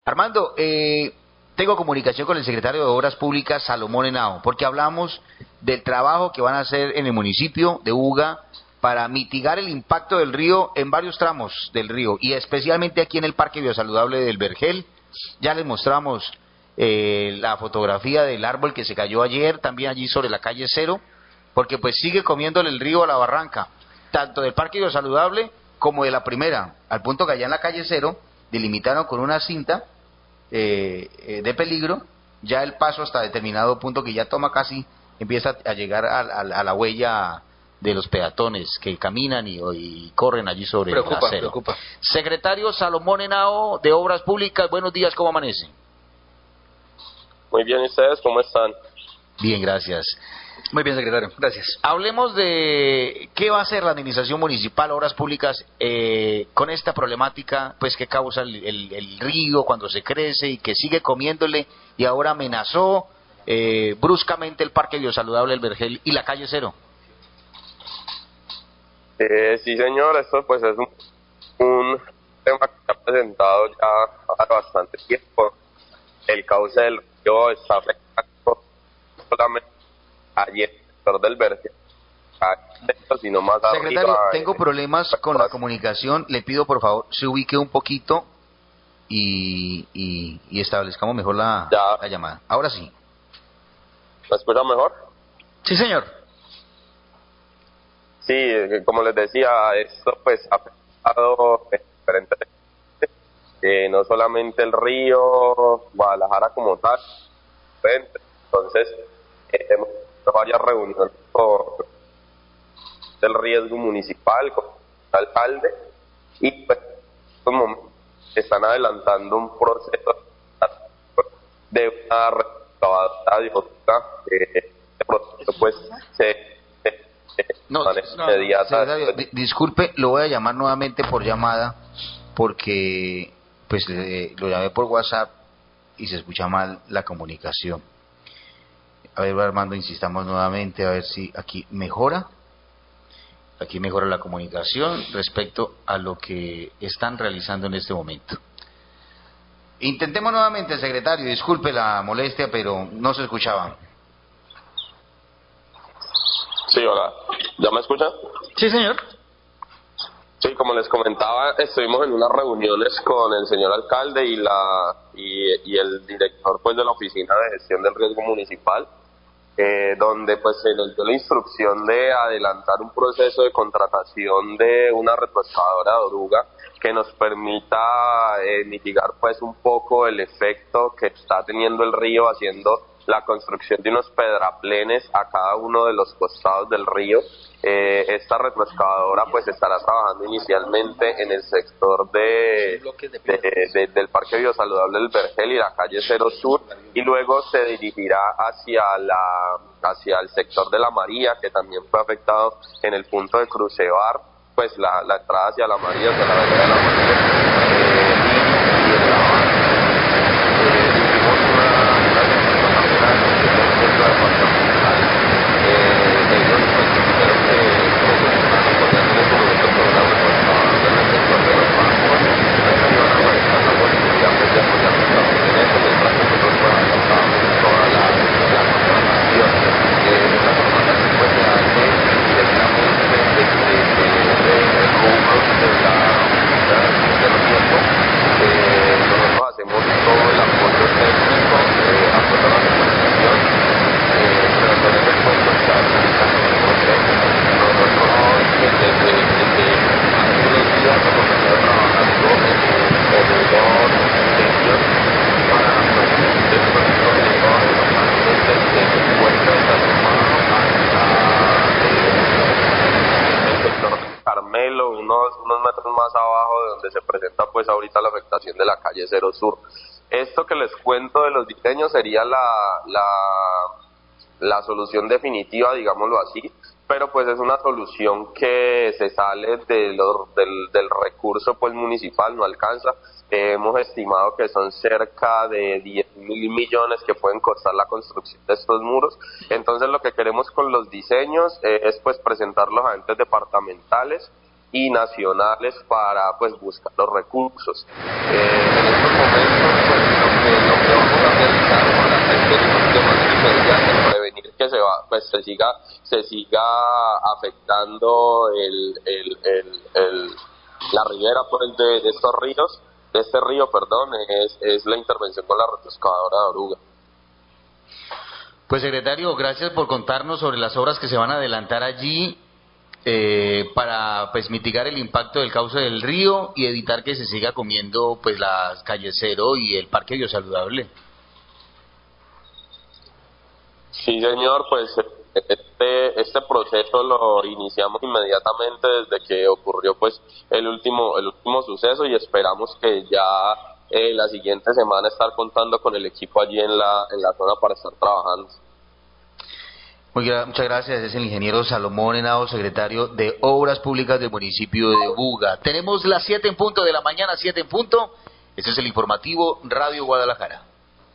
Armando, tengo comunicación con el secretario de Obras Públicas, Salomón Henao, porque hablamos del trabajo que van a hacer en el municipio de Buga para mitigar el impacto del río en varios tramos del río, y especialmente aquí en el Parque Biosaludable del Vergel. Ya les mostramos la fotografía del árbol que se cayó ayer, también allí sobre la calle Cero, porque pues sigue comiéndole el río a la barranca, tanto del Parque Biosaludable como de la primera, al punto que allá en la calle Cero delimitaron con una cinta de peligro ya el paso hasta determinado punto que ya toma casi, empieza a llegar a la huella de los peatones que caminan y corren allí sobre el acero. Preocupa. Secretario Salomón Henao de Obras Públicas, buenos días, ¿cómo amanece? Muy bien, ¿y ustedes cómo están? Bien, gracias. Muy bien, secretario, gracias. Hablemos de qué va a hacer la administración municipal, Obras Públicas, con esta problemática pues que causa el río cuando se crece y que sigue comiéndole, y ahora amenazó bruscamente el Parque Biosaludable del Vergel y la calle Cero. Sí, señor, esto pues es un tema que se ha presentado ya hace bastante tiempo. El cauce del río está afectando solamente allí en el sector del Vergel, sino más Secretario, arriba, tengo problemas con la comunicación, le pido por favor se ubique un poquito y establezcamos mejor la llamada. Ahora sí. ¿Me escucha mejor? Sí, señor. Sí, como les decía, esto pues ha afectado diferentes, no solamente el río, Guadalajara como tal, entonces hemos hecho varias reuniones con el riesgo municipal, con el alcalde, y pues en estos momentos están adelantando un proceso de una recabadora de boca, este proceso pues secretario, disculpe, lo voy a llamar nuevamente por llamada porque pues lo llamé por WhatsApp y se escucha mal la comunicación. A ver, Armando, insistamos nuevamente a ver si aquí mejora la comunicación respecto a lo que están realizando en este momento. Intentemos nuevamente, secretario, disculpe la molestia, pero no se escuchaba. Sí, hola. ¿Ya me escuchan? Sí, señor. Sí, como les comentaba, estuvimos en unas reuniones con el señor alcalde y el director pues de la Oficina de Gestión del Riesgo Municipal, donde pues se nos dio la instrucción de adelantar un proceso de contratación de una retroexcavadora de oruga que nos permita mitigar pues un poco el efecto que está teniendo el río haciendo la construcción de unos pedraplenes a cada uno de los costados del río. Esta retroexcavadora pues estará trabajando inicialmente en el sector del Parque Biosaludable del Vergel y la calle Cero Sur, y luego se dirigirá hacia el sector de La María, que también fue afectado en el punto de Crucebar, pues la entrada hacia La María, hacia la vereda de La María, Carmelo, unos metros más abajo de donde se presenta pues ahorita la afectación de la calle Cero Sur. Esto que les cuento de los diseños sería la solución definitiva, digámoslo así, pero pues es una solución que se sale del recurso pues municipal, no alcanza. Hemos estimado que son cerca de 10.000 millones que pueden costar la construcción de estos muros. Entonces lo que queremos con los diseños es pues presentarlos a entes departamentales y nacionales para pues buscar los recursos. En estos momentos pues pues se siga afectando la ribera pues de estos ríos, de este río, perdón, es la intervención con la retroexcavadora de oruga. Pues secretario, gracias por contarnos sobre las obras que se van a adelantar allí para pues mitigar el impacto del cauce del río y evitar que se siga comiendo pues las calles Cero y el Parque Biosaludable. Sí, señor, pues este proceso lo iniciamos inmediatamente desde que ocurrió pues el último suceso, y esperamos que ya la siguiente semana estar contando con el equipo allí en la zona para estar trabajando. Muchas gracias, es el ingeniero Salomón Henao, secretario de Obras Públicas del municipio de Buga. Tenemos las 7 en punto de la mañana, 7 en punto. Este es el informativo Radio Guadalajara.